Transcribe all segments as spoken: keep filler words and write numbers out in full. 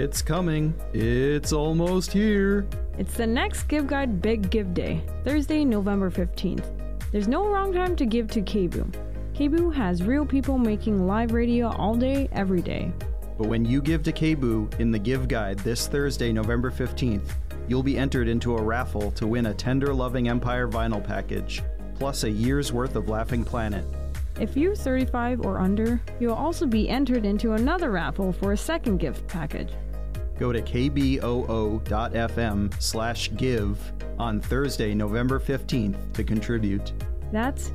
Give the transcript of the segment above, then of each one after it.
It's coming. It's almost here. It's the next Give Guide Big Give Day, Thursday, November fifteenth. There's no wrong time to give to K B O O. K B O O has real people making live radio all day, every day. But when you give to K B O O in the Give Guide this Thursday, November fifteenth, you'll be entered into a raffle to win a Tender Loving Empire vinyl package, plus a year's worth of Laughing Planet. If you're thirty-five or under, you'll also be entered into another raffle for a second gift package. Go to kboo.fm slash give on Thursday, November fifteenth to contribute. That's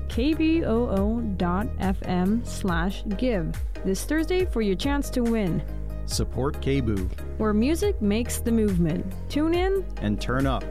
kboo.fm slash give this Thursday for your chance to win. Support K B O O. Where music makes the movement. Tune in and turn up.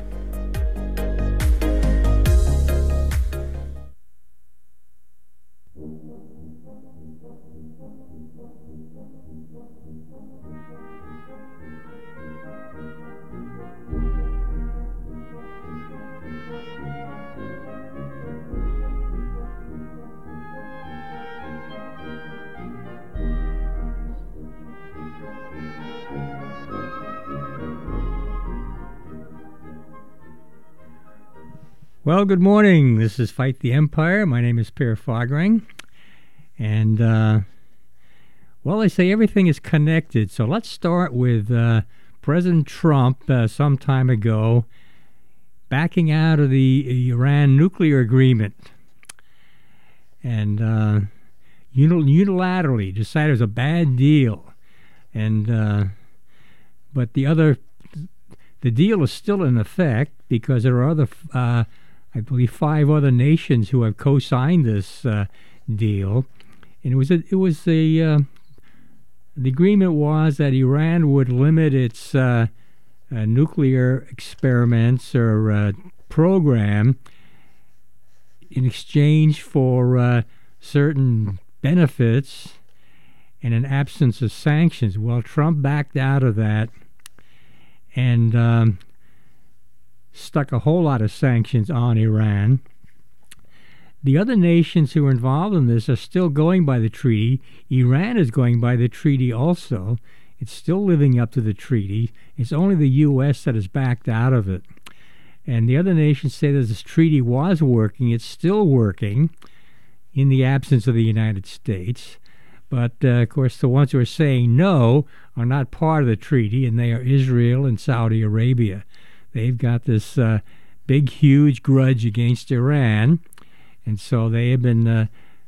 Well, good morning. This is Fight the Empire. My name is Per Fogring. And, uh, well, they say everything is connected. So let's start with uh, President Trump uh, some time ago backing out of the Iran nuclear agreement. And uh, unilaterally decided it was a bad deal. And, uh, but the other, the deal is still in effect because there are other uh, I believe five other nations who have co-signed this uh, deal, and it was a, it was a uh, the agreement was that Iran would limit its uh, uh, nuclear experiments or uh, program in exchange for uh, certain benefits and an absence of sanctions. Well, Trump backed out of that and Um, stuck a whole lot of sanctions on Iran. The other nations who are involved in this are still going by the treaty. Iran is going by the treaty also. It's still living up to the treaty. It's only the U S that has backed out of it. And the other nations say that this treaty was working. It's still working in the absence of the United States. But, uh, of course, the ones who are saying no are not part of the treaty, and they are Israel and Saudi Arabia. They've got this uh, big, huge grudge against Iran, and so they have been uh,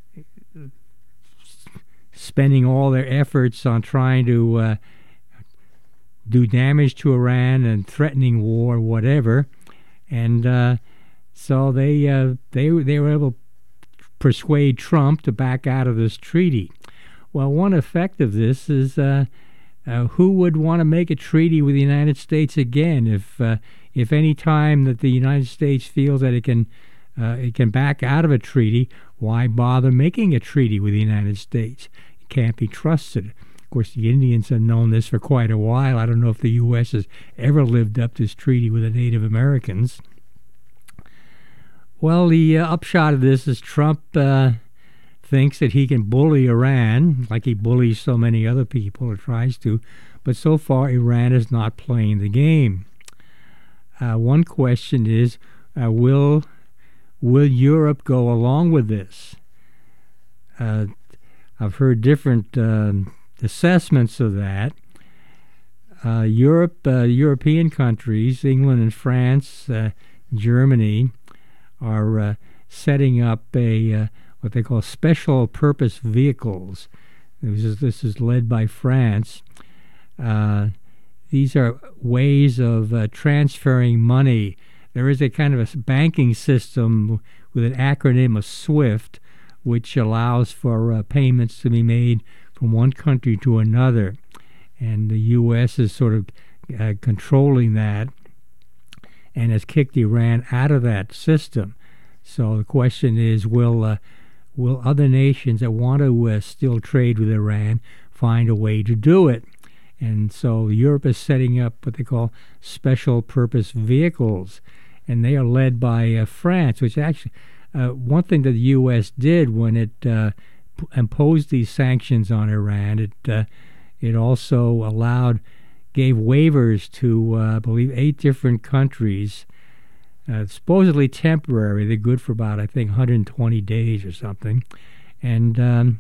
spending all their efforts on trying to uh, do damage to Iran and threatening war, whatever. And uh, so they uh, they they were able to persuade Trump to back out of this treaty. Well, one effect of this is. Uh, Uh, who would want to make a treaty with the United States again if, uh, if any time that the United States feels that it can, uh, it can back out of a treaty, why bother making a treaty with the United States? It can't be trusted. Of course, the Indians have known this for quite a while. I don't know if the U S has ever lived up to this treaty with the Native Americans. Well, the uh, upshot of this is Trump Uh, thinks that he can bully Iran like he bullies so many other people or tries to, but so far Iran is not playing the game. Uh, one question is, uh, will will Europe go along with this? Uh, I've heard different uh, assessments of that. Uh, Europe, uh, European countries, England and France, uh, Germany, are uh, setting up a uh, what they call special purpose vehicles. This is, this is led by France. Uh, these are ways of uh, transferring money. There is a kind of a banking system with an acronym of SWIFT, which allows for uh, payments to be made from one country to another. And the U S is sort of uh, controlling that and has kicked Iran out of that system. So the question is, will uh, will other nations that want to uh, still trade with Iran find a way to do it? And so Europe is setting up what they call special purpose vehicles, and they are led by uh, France, which actually, uh, one thing that the U S did when it uh, p- imposed these sanctions on Iran, it uh, it also allowed gave waivers to, uh, I believe, eight different countries, uh, supposedly temporary. They're good for about, I think, one hundred twenty days or something. And um,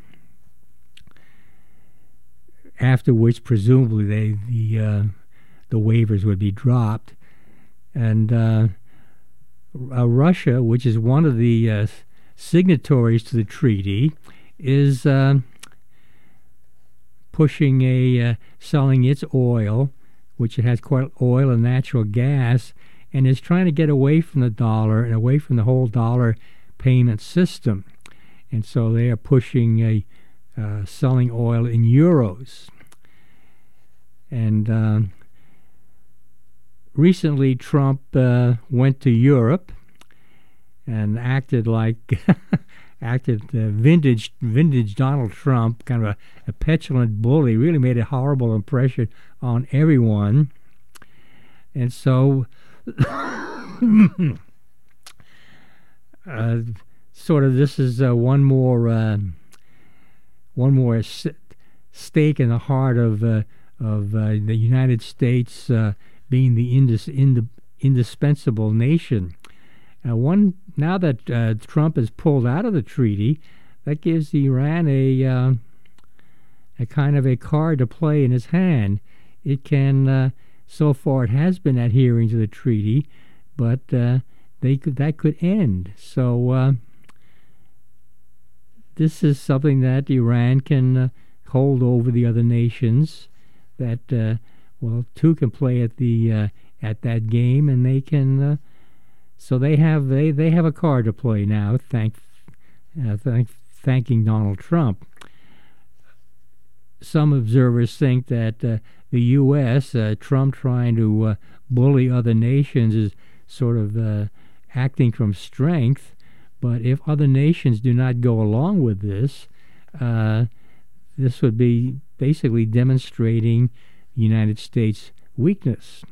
after which, presumably, they the uh, the waivers would be dropped. And uh, uh, Russia, which is one of the uh, signatories to the treaty, is uh, pushing a uh, selling its oil, which it has quite oil and natural gas, and is trying to get away from the dollar and away from the whole dollar payment system. And so they are pushing a uh, selling oil in euros. And uh, recently, Trump uh, went to Europe and acted like acted uh, vintage vintage Donald Trump, kind of a, a petulant bully. Really made a horrible impression on everyone. And so, uh, sort of, this is uh, one more uh, one more s- stake in the heart of uh, of uh, the United States uh, being the indis- ind- indispensable nation. Uh, one now that uh, Trump has pulled out of the treaty, that gives Iran a uh, a kind of a card to play in his hand. It can, uh, so far, it has been adhering to the treaty, but uh, they could that could end. So uh, this is something that Iran can uh, hold over the other nations. That uh, well, two can play at the uh, at that game, and they can. Uh, so they have they, they have a card to play now. Thank, uh, thank thanking Donald Trump. Some observers think that uh, the U S uh, Trump trying to uh, bully other nations is sort of uh, acting from strength. But if other nations do not go along with this, uh, this would be basically demonstrating the United States' weakness.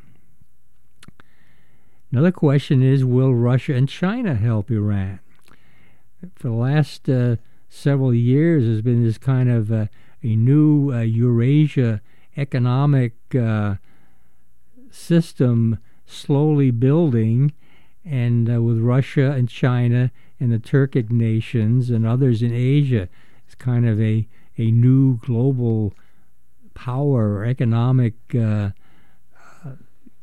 Another question is, will Russia and China help Iran? For the last uh, several years, there's been this kind of uh, a new uh, Eurasia economic uh, system slowly building, and uh, with Russia and China and the Turkic nations and others in Asia, it's kind of a, a new global power or economic uh, uh,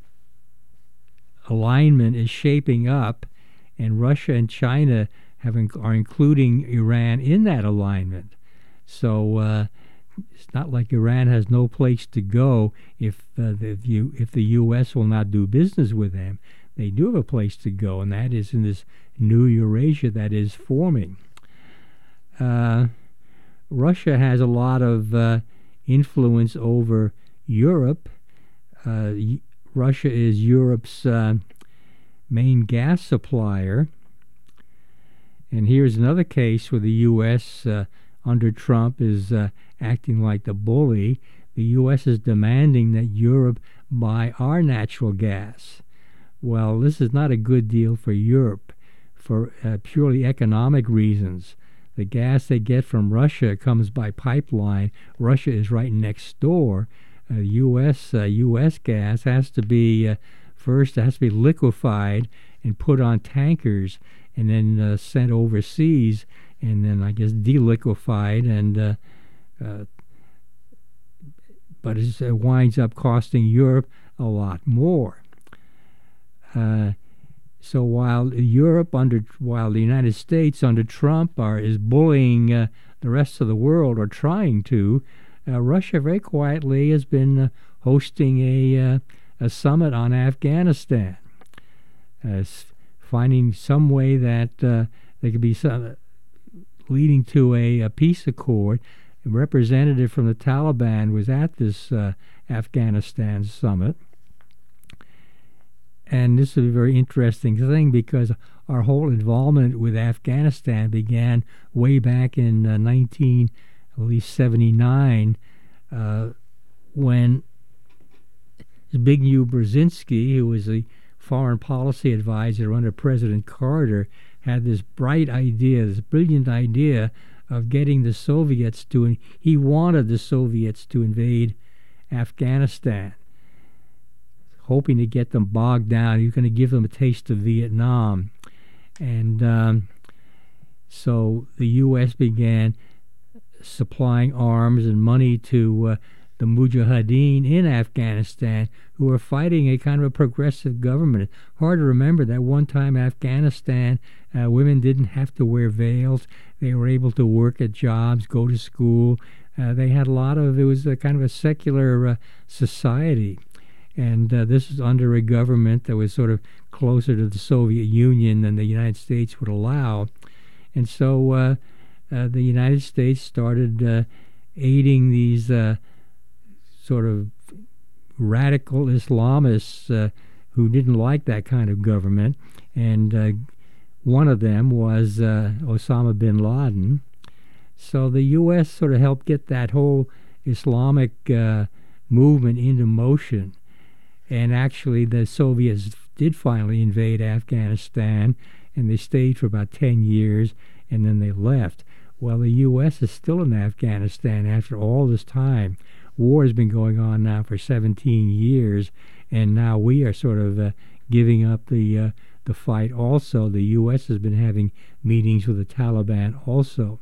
alignment is shaping up, and Russia and China have inc- are including Iran in that alignment. So uh, it's not like Iran has no place to go if uh, the U- if the U S will not do business with them. They do have a place to go, and that is in this new Eurasia that is forming. Uh, Russia has a lot of uh, influence over Europe. Uh, y- Russia is Europe's uh, main gas supplier. And here's another case where the U S uh, under Trump is uh, acting like the bully. The U S is demanding that Europe buy our natural gas. Well, this is not a good deal for Europe for uh, purely economic reasons. The gas they get from Russia comes by pipeline. Russia is right next door. Uh, U S uh, U S gas has to be uh, first it has to be liquefied and put on tankers, and then uh, sent overseas, and then I guess deliquefied, and uh, uh, but it's, it winds up costing Europe a lot more. Uh, so while Europe under while the United States under Trump are is bullying uh, the rest of the world, or trying to, uh, Russia very quietly has been uh, hosting a uh, a summit on Afghanistan, uh, finding some way that uh, there could be some leading to a, a peace accord. A representative from the Taliban was at this uh, Afghanistan summit. And this is a very interesting thing, because our whole involvement with Afghanistan began way back in uh, nineteen, at least seventy-nine, uh, when Zbigniew Brzezinski, who was a foreign policy advisor under President Carter, had this bright idea, this brilliant idea of getting the Soviets to, he wanted the Soviets to invade Afghanistan. hoping to get them bogged down. He was going to give them a taste of Vietnam. And um, so the U S began supplying arms and money to uh, the Mujahideen in Afghanistan, who were fighting a kind of a progressive government. Hard to remember that one time Afghanistan, uh, women didn't have to wear veils. They were able to work at jobs, go to school. Uh, they had a lot of, it was a kind of a secular uh, society. And uh, this is under a government that was sort of closer to the Soviet Union than the United States would allow. And so uh, uh, the United States started uh, aiding these uh, sort of radical Islamists uh, who didn't like that kind of government. And uh, one of them was uh, Osama bin Laden. So the U S sort of helped get that whole Islamic uh, movement into motion. And actually the Soviets did finally invade Afghanistan, and they stayed for about ten years, and then they left. Well, the U S is still in Afghanistan after all this time. War has been going on now for seventeen years, and now we are sort of uh, giving up the uh, the fight also. The U S has been having meetings with the Taliban also.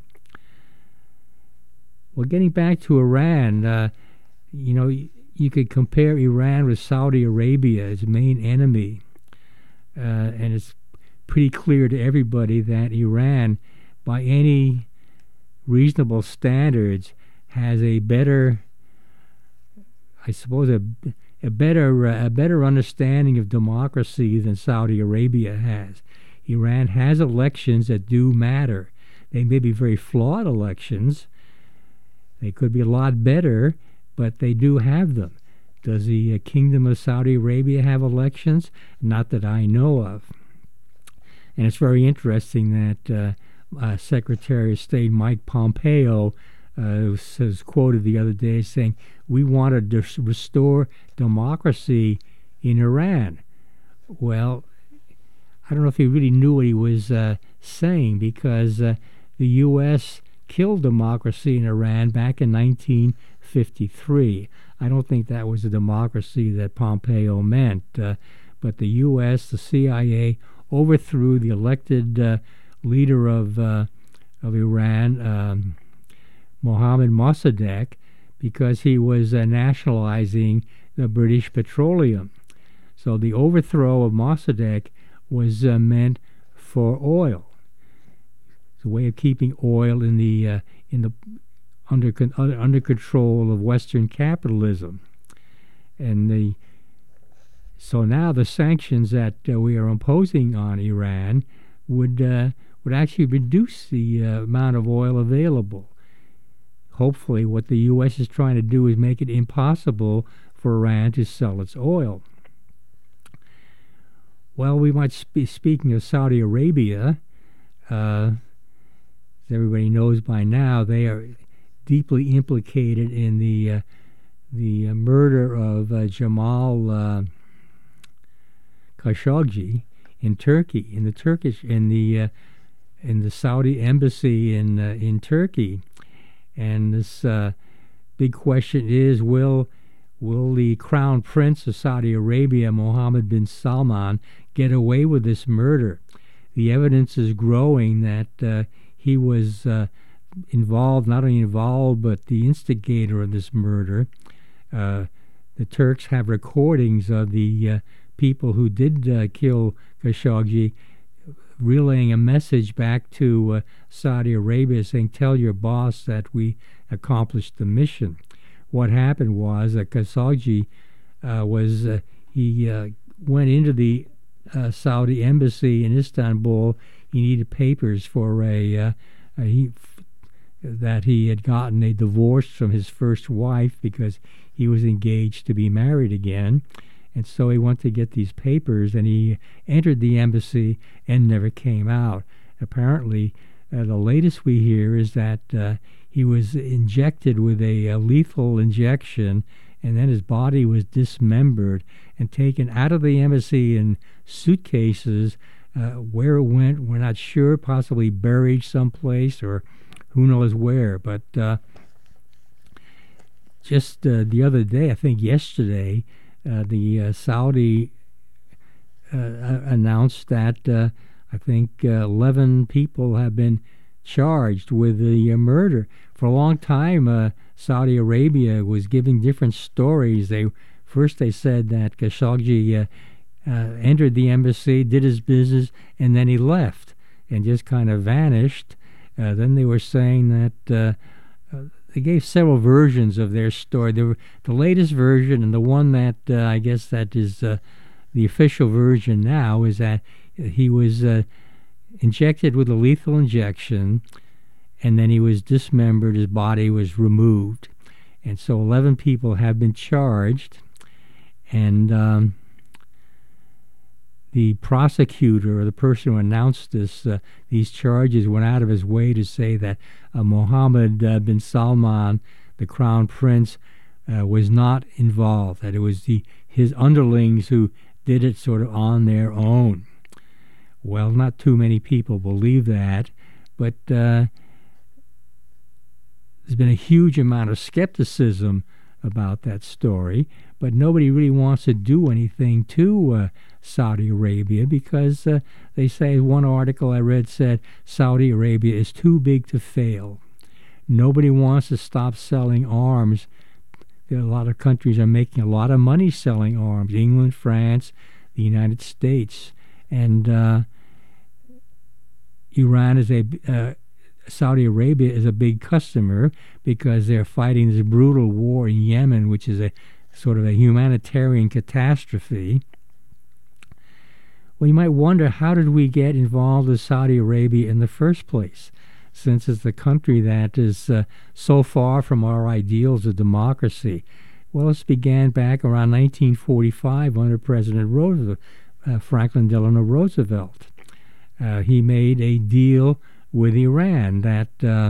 Well, getting back to Iran, uh, you know, y- you could compare Iran with Saudi Arabia, its main enemy, uh, and it's pretty clear to everybody that Iran, by any reasonable standards, has a better, I suppose, a, a better uh, a better understanding of democracy than Saudi Arabia has. Iran has elections that do matter. They may be very flawed elections. They could be a lot better, but they do have them. Does the uh, Kingdom of Saudi Arabia have elections? Not that I know of. And it's very interesting that uh, uh, Secretary of State Mike Pompeo uh, was, was quoted the other day saying, we want to dis- restore democracy in Iran. Well, I don't know if he really knew what he was uh, saying, because uh, the U S killed democracy in Iran back in nineteen fifty-three. I don't think that was the democracy that Pompeo meant, uh, but the U S, the C I A, overthrew the elected uh, leader of uh, of Iran, um, Mohammad Mossadegh, because he was uh, nationalizing the British Petroleum. So the overthrow of Mossadegh was uh, meant for oil. It's a way of keeping oil in the uh, in the under con- under control of Western capitalism, and the so now the sanctions that uh, we are imposing on Iran would uh, would actually reduce the uh, amount of oil available. Hopefully, what the U S is trying to do is make it impossible for Iran to sell its oil. Well, we might be speaking of Saudi Arabia. Uh, as everybody knows by now, they are deeply implicated in the uh, the uh, murder of uh, Jamal uh, Khashoggi in Turkey, in the Turkish, in the uh, in the Saudi embassy in uh, in Turkey, and this uh, big question is: Will will the Crown Prince of Saudi Arabia, Mohammed bin Salman, get away with this murder? The evidence is growing that uh, he was uh, involved, not only involved, but the instigator of this murder. Uh, the Turks have recordings of the uh, people who did uh, kill Khashoggi relaying a message back to uh, Saudi Arabia saying, tell your boss that we accomplished the mission. What happened was that Khashoggi uh, was, uh, he uh, went into the uh, Saudi embassy in Istanbul. He needed papers for a, uh, a he, f- that he had gotten a divorce from his first wife because he was engaged to be married again. And so he went to get these papers, and he entered the embassy and never came out. Apparently, uh, the latest we hear is that uh, he was injected with a, a lethal injection, and then his body was dismembered and taken out of the embassy in suitcases. Uh, where it went, we're not sure, possibly buried someplace or who knows where. But uh, just uh, the other day, I think yesterday, uh, the uh, Saudi uh, announced that uh, I think uh, eleven people have been charged with the uh, murder. For a long time, uh, Saudi Arabia was giving different stories. They first they said that Khashoggi uh, uh, entered the embassy, did his business, and then he left and just kind of vanished. Uh, then they were saying that uh, uh, they gave several versions of their story. The, the latest version, and the one that uh, I guess that is uh, the official version now, is that he was uh, injected with a lethal injection, and then he was dismembered, his body was removed. And so eleven people have been charged, and um, the prosecutor, or the person who announced this, uh, these charges, went out of his way to say that uh, Mohammed uh, bin Salman, the crown prince, uh, was not involved, that it was the his underlings who did it sort of on their own. Well, not too many people believe that, but uh, there's been a huge amount of skepticism about that story, but nobody really wants to do anything to uh, Saudi Arabia because uh, they say, one article I read said Saudi Arabia is too big to fail. Nobody wants to stop selling arms. There are a lot of countries are making a lot of money selling arms, England, France, the United States, and uh, Iran is a uh, Saudi Arabia is a big customer because they're fighting this brutal war in Yemen, which is a sort of a humanitarian catastrophe. Well, you might wonder, how did we get involved with Saudi Arabia in the first place, since it's the country that is uh, so far from our ideals of democracy? Well, this began back around nineteen forty-five under President Roosevelt, uh, Franklin Delano Roosevelt. Uh, he made a deal with Iran that uh,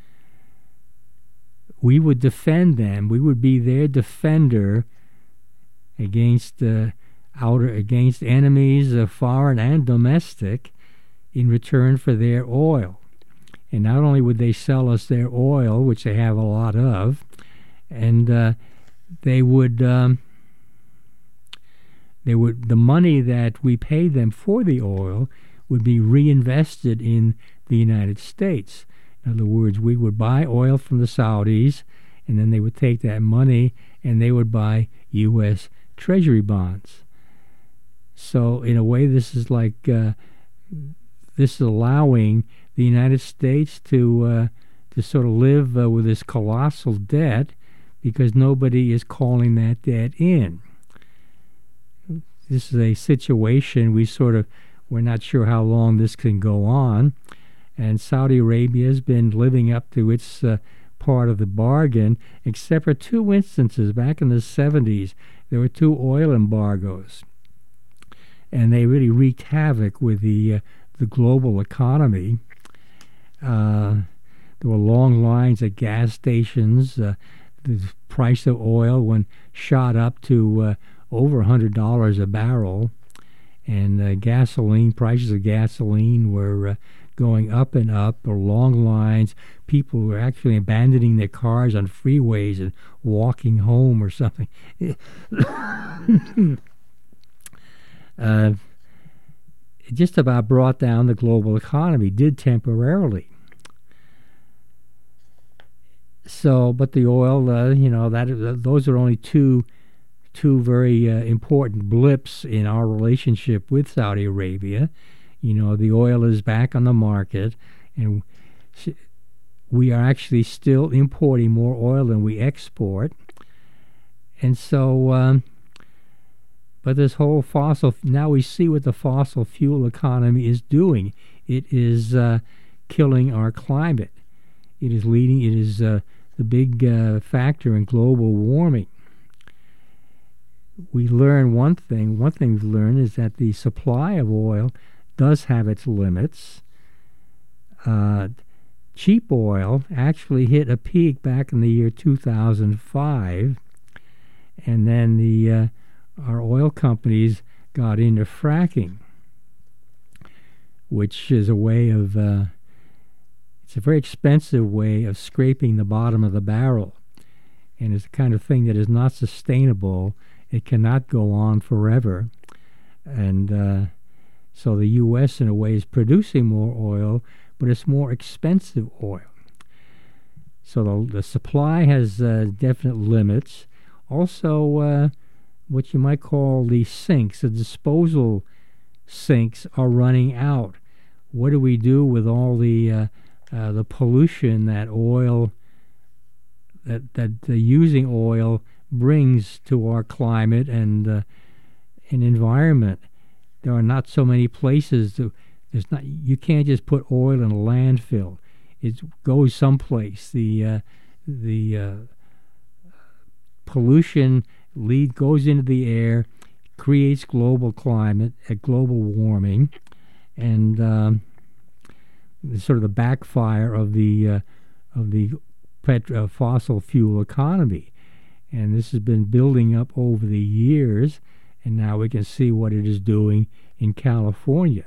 we would defend them. We would be their defender against uh, outer against enemies, uh, foreign and domestic, in return for their oil. And not only would they sell us their oil, which they have a lot of, and uh, they would um, they would the money that we paid them for the oil would be reinvested in the United States. In other words, we would buy oil from the Saudis, and then they would take that money and they would buy U S Treasury bonds. So in a way, this is like uh, this is allowing the United States to uh, to sort of live uh, with this colossal debt because nobody is calling that debt in. This is a situation we sort of we're not sure how long this can go on, and Saudi Arabia has been living up to its uh, part of the bargain, except for two instances. Back in the seventies, there were two oil embargoes, and they really wreaked havoc with the uh, the global economy. Uh, there were long lines at gas stations. Uh, the price of oil when shot up to uh, over one hundred dollars a barrel. And uh, gasoline, prices of gasoline were uh, going up and up, or long lines. People were actually abandoning their cars on freeways and walking home or something. uh, it just about brought down the global economy, did temporarily. So, but the oil, uh, you know, that uh, those are only two two very uh, important blips in our relationship with Saudi Arabia. You know, the oil is back on the market, and we are actually still importing more oil than we export. And so, um, but this whole fossil, now we see what the fossil fuel economy is doing. It is uh, killing our climate. It is leading, it is uh, the big uh, factor in global warming. We learn one thing, one thing we've learned is that the supply of oil does have its limits. Uh, cheap oil actually hit a peak back in the year two thousand five, and then the uh, our oil companies got into fracking, which is a way of, uh, it's a very expensive way of scraping the bottom of the barrel, and it's the kind of thing that is not sustainable it cannot go on forever. And uh, so the U S in a way is producing more oil, but it's more expensive oil. So the, the supply has uh, definite limits. Also, uh, what you might call the sinks, the disposal sinks are running out. What do we do with all the uh, uh, the pollution that oil, that that uh, using oil brings to our climate and uh, and environment? There are not so many places to. There's not. You can't just put oil in a landfill. It goes someplace. The uh, the uh, pollution lead goes into the air, creates global climate, uh, global warming, and um, sort of the backfire of the uh, of the pet, uh, fossil fuel economy. And this has been building up over the years, and now we can see what it is doing in California.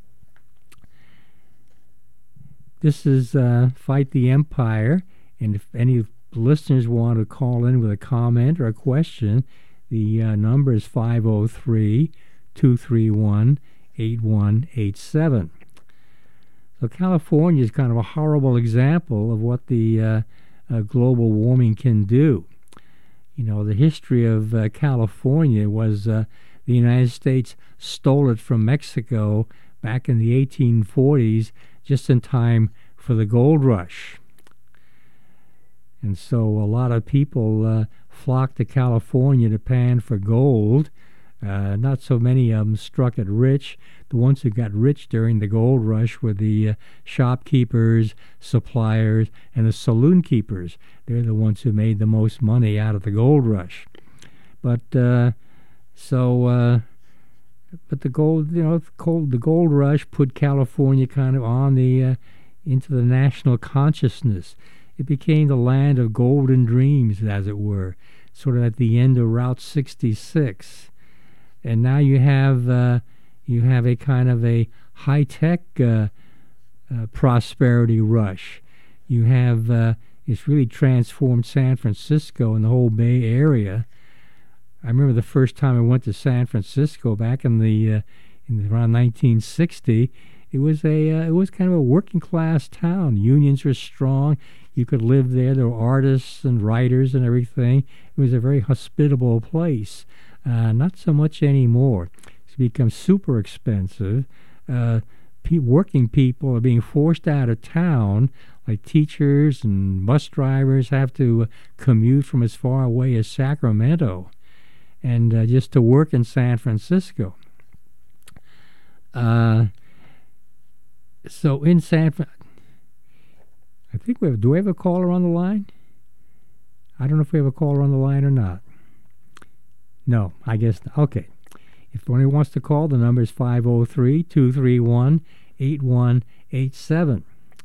This is uh, Fight the Empire, and if any listeners want to call in with a comment or a question, the uh, number is five oh three, two three one, eight one eight seven. So California is kind of a horrible example of what the uh, uh, global warming can do. You know, the history of uh, California was uh, the United States stole it from Mexico back in the eighteen forties, just in time for the gold rush. And so a lot of people uh, flocked to California to pan for gold. Uh, not so many of them struck it rich. The ones who got rich during the gold rush were the uh, shopkeepers, suppliers, and the saloon keepers. They're the ones who made the most money out of the gold rush. But uh, so, uh, but the gold, you know, the gold, the gold rush put California kind of on the uh, into the national consciousness. It became the land of golden dreams, as it were, sort of at the end of Route sixty-six. And now you have uh, you have a kind of a high-tech uh, uh, prosperity rush. You have uh, it's really transformed San Francisco and the whole Bay Area. I remember the first time I went to San Francisco back in the uh, in around nineteen sixty. It was a uh, it was kind of a working-class town. Unions were strong. You could live there. There were artists and writers and everything. It was a very hospitable place. Uh, not so much anymore. It's become super expensive. Uh, pe- working people are being forced out of town, like teachers and bus drivers have to uh, commute from as far away as Sacramento and uh, just to work in San Francisco. Uh, so in San Francisco, I think we have, do we have a caller on the line? I don't know if we have a caller on the line or not. No, I guess not. Okay. If anyone wants to call, the number is five oh three, two three one, eight one eight seven.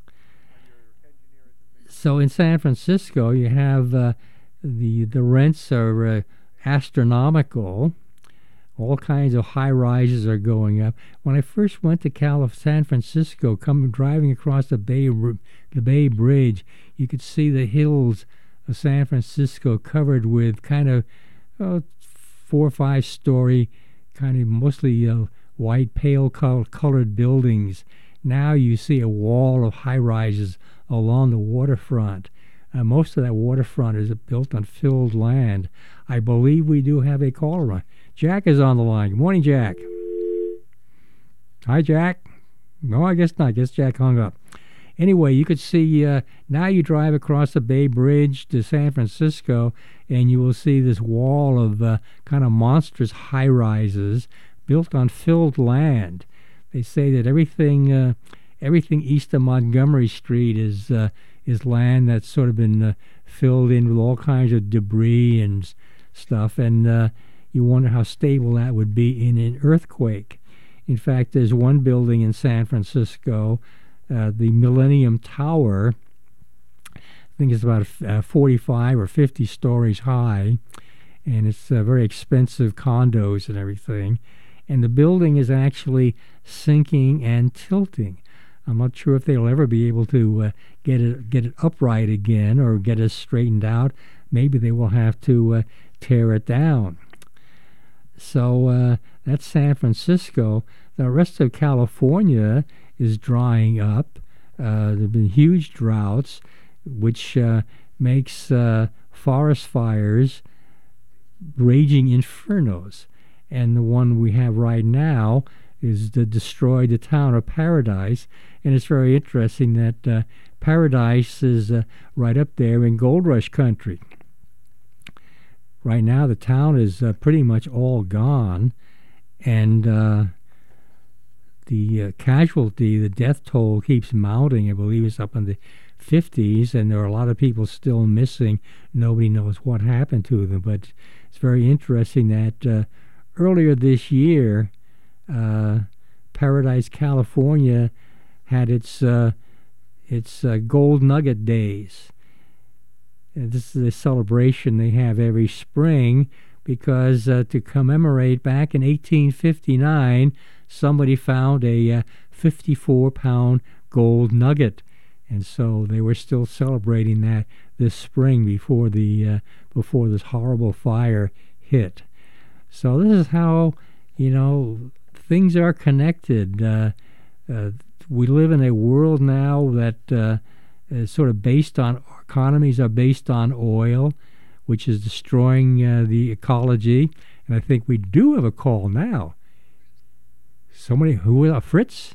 So in San Francisco, you have uh, the the rents are uh, astronomical. All kinds of high rises are going up. When I first went to Calif- San Francisco, coming driving across the Bay the Bay Bridge, you could see the hills of San Francisco covered with kind of uh, four or five story, kind of mostly uh, white, pale col- colored buildings. Now you see a wall of high rises along the waterfront. Uh, most of that waterfront is built on filled land. I believe we do have a caller on. Jack is on the line. Good morning, Jack. Hi, Jack. No, I guess not. I guess Jack hung up. Anyway, you could see, uh, now you drive across the Bay Bridge to San Francisco, and you will see this wall of uh, kind of monstrous high-rises built on filled land. They say that everything uh, everything east of Montgomery Street is uh, is land that's sort of been uh, filled in with all kinds of debris and s- stuff, and uh, you wonder how stable that would be in an earthquake. In fact, there's one building in San Francisco, uh, the Millennium Tower. I think it's about uh, forty-five or fifty stories high, and it's uh, very expensive condos and everything. And the building is actually sinking and tilting. I'm not sure if they'll ever be able to uh, get it get it upright again or get it straightened out. Maybe they will have to uh, tear it down. So uh, that's San Francisco. The rest of California is drying up. Uh, there have been huge droughts, which uh, makes uh, forest fires raging infernos. And the one we have right now is to destroy the town of Paradise. And it's very interesting that uh, Paradise is uh, right up there in Gold Rush country. Right now, the town is uh, pretty much all gone, and uh, the uh, casualty, the death toll keeps mounting. I believe it's up in the fifties, and there are a lot of people still missing. Nobody knows what happened to them, but it's very interesting that uh, earlier this year, uh, Paradise, California, had its uh, its uh, Gold Nugget Days. And this is a celebration they have every spring because uh, to commemorate back in eighteen fifty-nine, somebody found a fifty-four pound gold nugget. And so they were still celebrating that this spring before the uh, before this horrible fire hit. So this is how, you know, things are connected. Uh, uh, we live in a world now that uh, is sort of based on, economies are based on oil, which is destroying uh, the ecology. And I think we do have a call now. Somebody, who, uh, Fritz?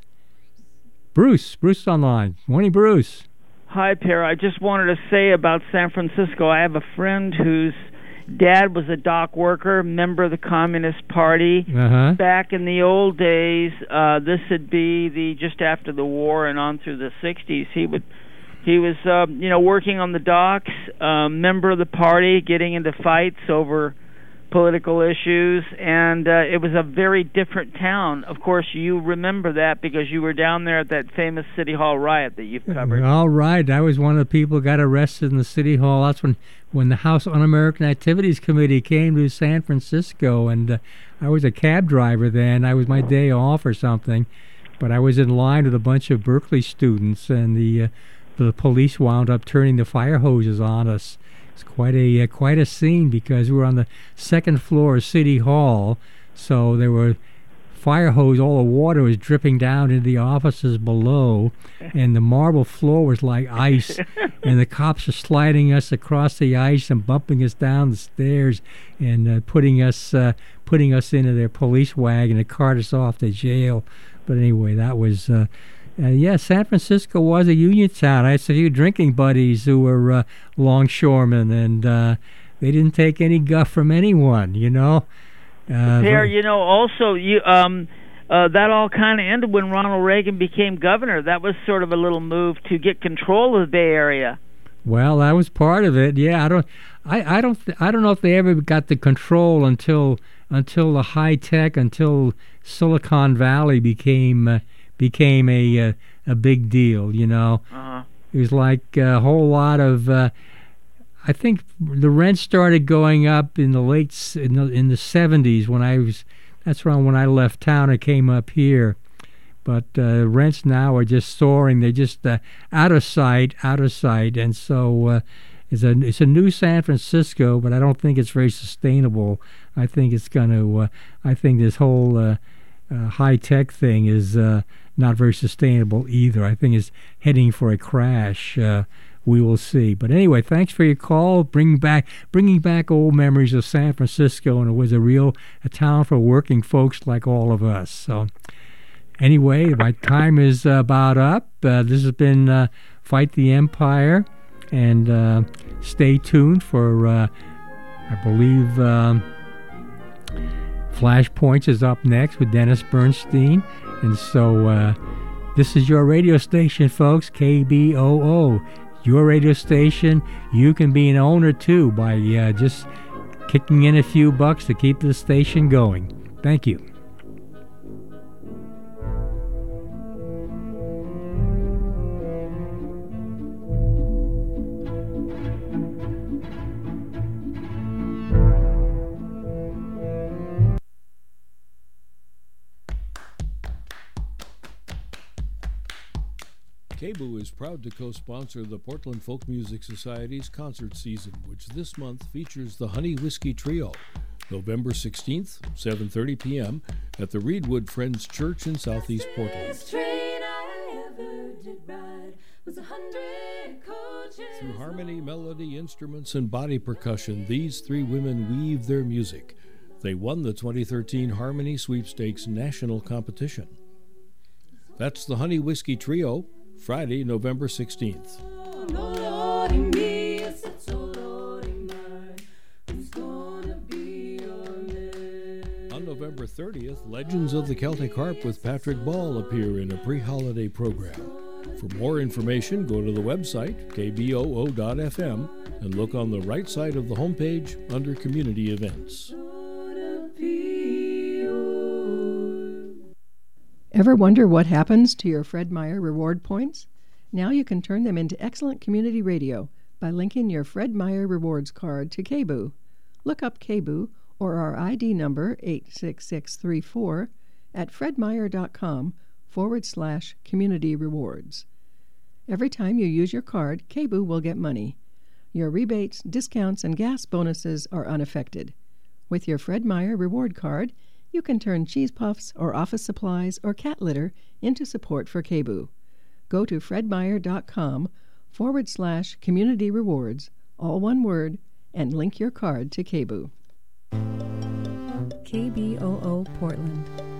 Bruce, Bruce online. Morning, Bruce. Hi, Per. I just wanted to say about San Francisco, I have a friend whose dad was a dock worker, member of the Communist Party. Uh-huh. Back in the old days, uh, this would be the just after the war and on through the sixties. He would, he was, uh, you know, working on the docks, uh, member of the party, getting into fights over political issues, and uh, it was a very different town. Of course, you remember that because you were down there at that famous City Hall riot that you've covered. All right. I was one of the people who got arrested in the City Hall. That's when, when the House Un-American Activities Committee came to San Francisco, and uh, I was a cab driver then. I was my day off or something, but I was in line with a bunch of Berkeley students, and the, uh, the police wound up turning the fire hoses on us. It's quite a uh, quite a scene because we were on the second floor of City Hall, so there were fire hose. All the water was dripping down into the offices below, and the marble floor was like ice. And the cops are sliding us across the ice and bumping us down the stairs and uh, putting us uh, putting us into their police wagon to cart us off to jail. But anyway, that was. Uh, Uh, yeah, San Francisco was a union town. I had a few drinking buddies who were uh, longshoremen, and uh, they didn't take any guff from anyone, you know. Uh, Per, you know, also, you um, uh, that all kind of ended when Ronald Reagan became governor. That was sort of a little move to get control of the Bay Area. Well, that was part of it. Yeah, I don't, I, I don't, th- I don't know if they ever got the control until until the high tech, until Silicon Valley became. Uh, became a uh, a big deal, you know. Uh-huh. It was like a whole lot of. Uh, I think the rent started going up in the late s- in the, in the seventies when I was. That's around when I left town and came up here. But uh, rents now are just soaring. They're just uh, out of sight, out of sight, and so uh, it's a it's a new San Francisco. But I don't think it's very sustainable. I think it's going to. Uh, I think this whole uh, uh, high tech thing is. Uh, not very sustainable either. I think it's heading for a crash. Uh, we will see. But anyway, thanks for your call. Bring back, bringing back old memories of San Francisco, and it was a real a town for working folks like all of us. So anyway, my time is uh, about up. Uh, this has been uh, Fight the Empire, and uh, stay tuned for, uh, I believe, um, Flashpoints is up next with Dennis Bernstein. And so uh, this is your radio station, folks, K B O O. Your radio station. You can be an owner, too, by uh, just kicking in a few bucks to keep the station going. Thank you. K B O O is proud to co-sponsor the Portland Folk Music Society's concert season, which this month features the Honey Whiskey Trio. November sixteenth, seven thirty p.m. at the Reedwood Friends Church in Southeast Portland. Through harmony, melody, instruments, and body percussion, these three women weave their music. They won the twenty thirteen Harmony Sweepstakes National Competition. That's the Honey Whiskey Trio, Friday, November sixteenth. On November thirtieth, Legends of the Celtic Harp with Patrick Ball appear in a pre-holiday program. For more information, go to the website, k b o o dot f m, and look on the right side of the homepage under Community Events. Ever wonder what happens to your Fred Meyer reward points? Now you can turn them into excellent community radio by linking your Fred Meyer rewards card to K B O O. Look up K B O O or our I D number eight six six three four at fredmeyer.com forward slash community rewards. Every time you use your card, K B O O will get money. Your rebates, discounts, and gas bonuses are unaffected. With your Fred Meyer reward card, you can turn cheese puffs or office supplies or cat litter into support for K B O O. Go to fredmeyer.com forward slash community rewards, all one word, and link your card to K B O O. K B O O Portland.